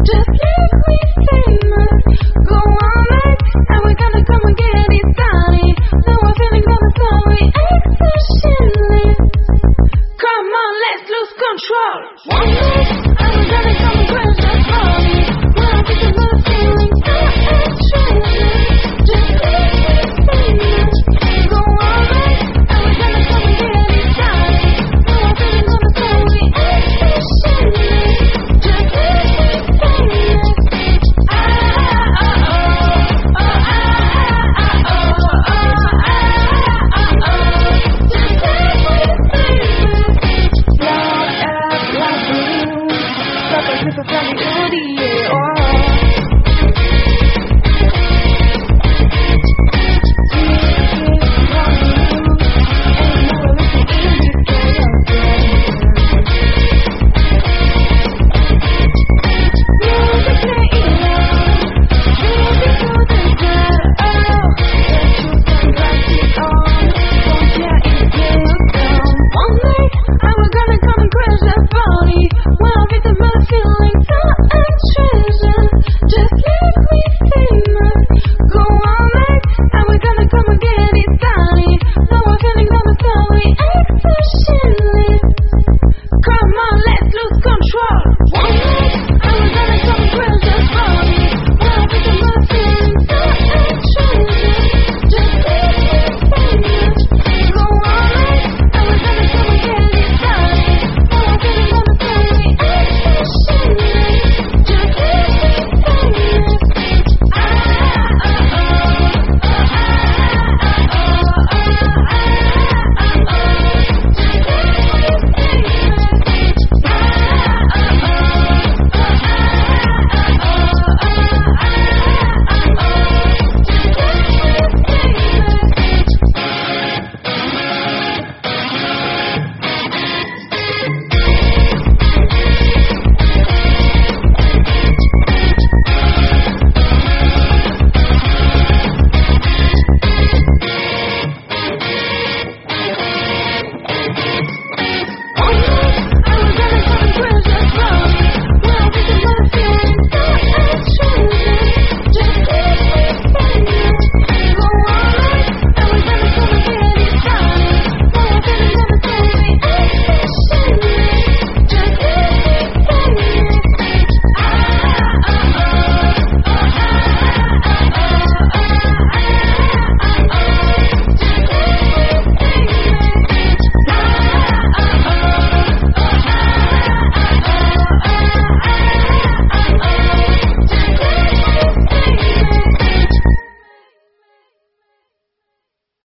Just make me famous. Go on, mate, and we're gonna come and get it started. Now we're feeling kinda sorry, expressionless. Come on, let's lose control. One night, and we're gonna come and crash that party. Now I think I'm not feeling expressionless. Just make me famous. Go on, mate, and we're gonna come and get it started. Now we're feeling kinda sorry, expressionless. Just make me famous. Just make me famous.